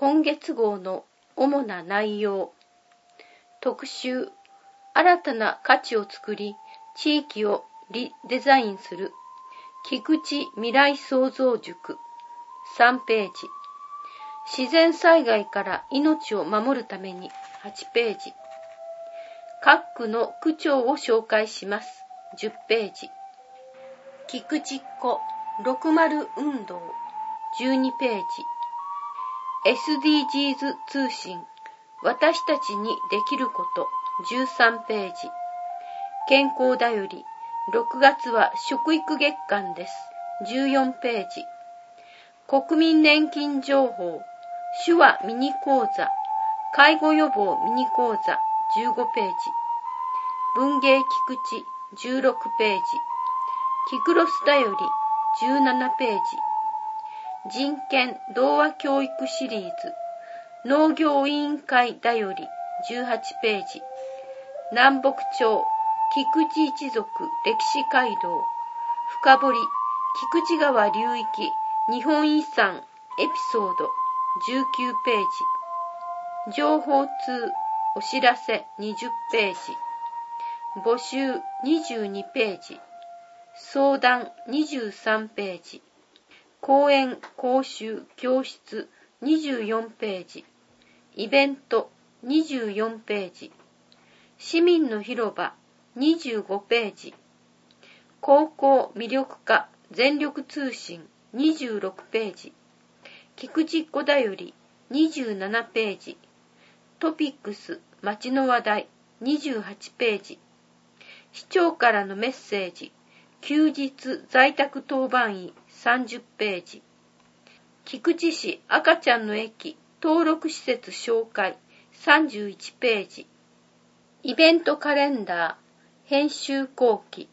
今月号の主な内容。特集、新たな価値を作り、地域をリデザインする、菊池未来創造塾。3ページ。自然災害から命を守るために8ページ。各区の区長を紹介します。10ページ。菊池っ子60運動12ページ。SDGs 通信、私たちにできること13ページ。健康だより、6月は食育月間です。14ページ。国民年金情報、手話ミニ講座、介護予防ミニ講座15ページ。文芸菊池16ページ。キクロスだより17ページ。人権童話教育シリーズ、農業委員会だより18ページ。南北朝菊池一族歴史街道、深掘り菊池川流域日本遺産エピソード19ページ。情報通お知らせ20ページ。募集22ページ。相談23ページ。講演講習教室24ページ。イベント24ページ。市民の広場25ページ。高校魅力化全力通信26ページ。菊池っ子だより27ページ。トピックス街の話題28ページ。市長からのメッセージ、休日在宅当番医30ページ。菊池市赤ちゃんの駅登録施設紹介31ページ。イベントカレンダー編集後期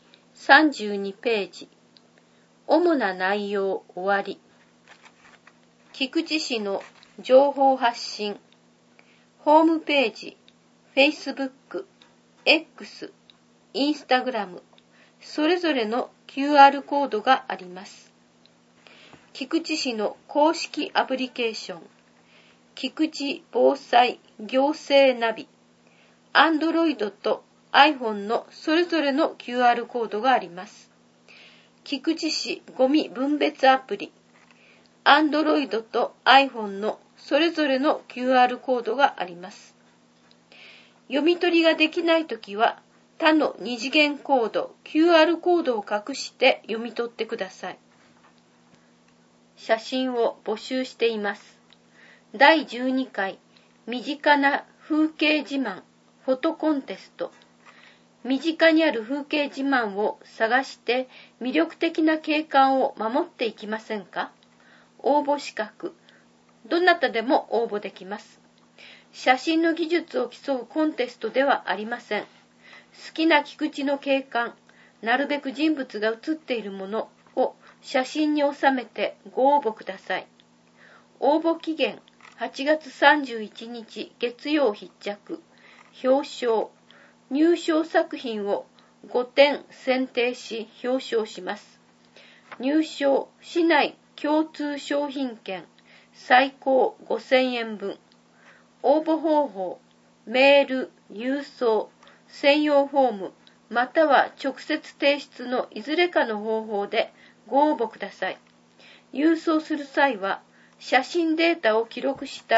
32ページ。主な内容終わり。菊池市の情報発信。ホームページ、Facebook、X、Instagram、それぞれの QR コードがあります。菊池市の公式アプリケーション、菊池防災行政ナビ、Android と iPhone のそれぞれの QR コードがあります。菊池市ゴミ分別アプリ、Android と iPhone のそれぞれの QR コードがあります。読み取りができないときは、他の二次元コード QR コードを隠して読み取ってください。写真を募集しています。第12回身近な風景自慢フォトコンテスト。身近にある風景自慢を探して魅力的な景観を守っていきませんか？応募資格。どなたでも応募できます。写真の技術を競うコンテストではありません。好きな菊池の景観、なるべく人物が写っているものを写真に収めてご応募ください。応募期限8月31日月曜必着。表彰。入賞作品を5点選定し表彰します。入賞市内共通商品券最高5000円分。応募方法、メール、郵送、専用フォーム、または直接提出のいずれかの方法でご応募ください。郵送する際は、写真データを記録した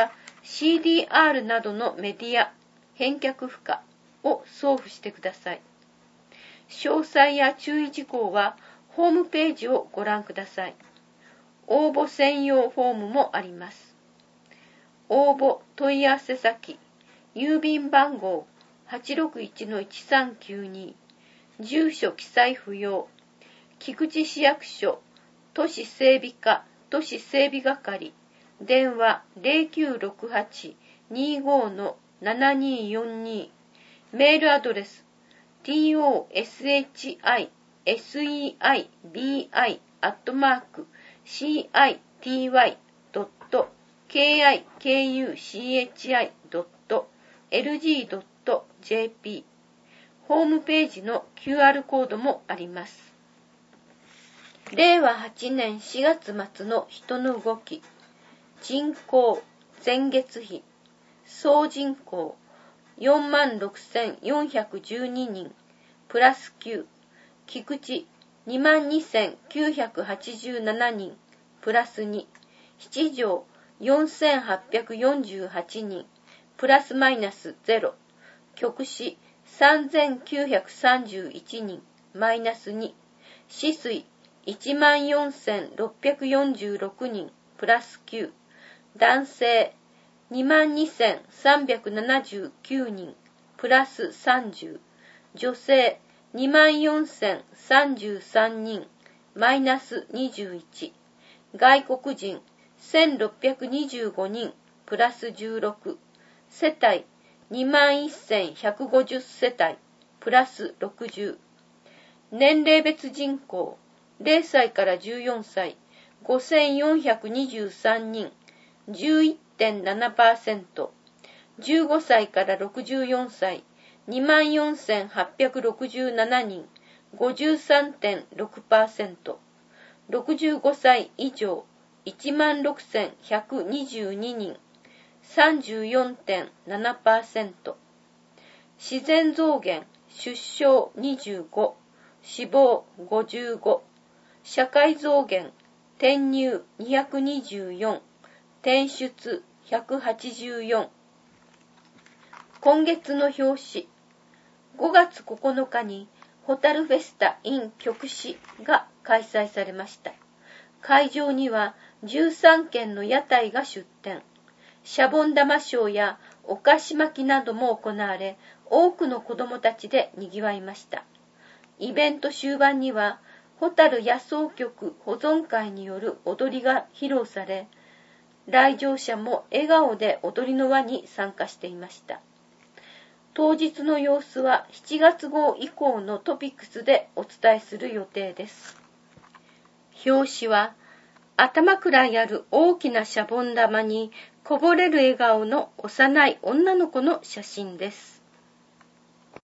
CDR などのメディア、返却不可を送付してください。詳細や注意事項はホームページをご覧ください。応募専用フォームもあります。応募問い合わせ先、郵便番号 861-1392、住所記載不要、菊池市役所、都市整備課、都市整備係、電話 0968-25-7242、メールアドレス、tosei@city-kikuchi.lg.jp。 ホームページの QR コードもあります。令和8年4月末の人の動き。人口前月比。総人口 46,412 人、プラス9。菊池 22,987 人、プラス2。七条 4,848 人、プラスマイナス0。局市 3,931 人、マイナス2。市水 14,646 人、プラス9。男性 22,379 人、プラス30。女性 24,033 人、マイナス21。外国人 1,625 人、プラス16。世帯 21,150 世帯、プラス60。年齢別人口0歳から14歳 5,423 人、11.7%。15歳から64歳 24,867 人、53.6%。65歳以上 16,122 人、34.7%。自然増減、出生25、死亡55。社会増減、転入224、転出184。今月の表紙。5月9日にホタルフェスタ in 局市が開催されました。会場には13軒の屋台が出店。シャボン玉ショーやお菓子巻きなども行われ、多くの子どもたちで賑わいました。イベント終盤には、ホタル野草局保存会による踊りが披露され、来場者も笑顔で踊りの輪に参加していました。当日の様子は7月号以降のトピックスでお伝えする予定です。表紙は頭くらいある大きなシャボン玉にこぼれる笑顔の幼い女の子の写真です。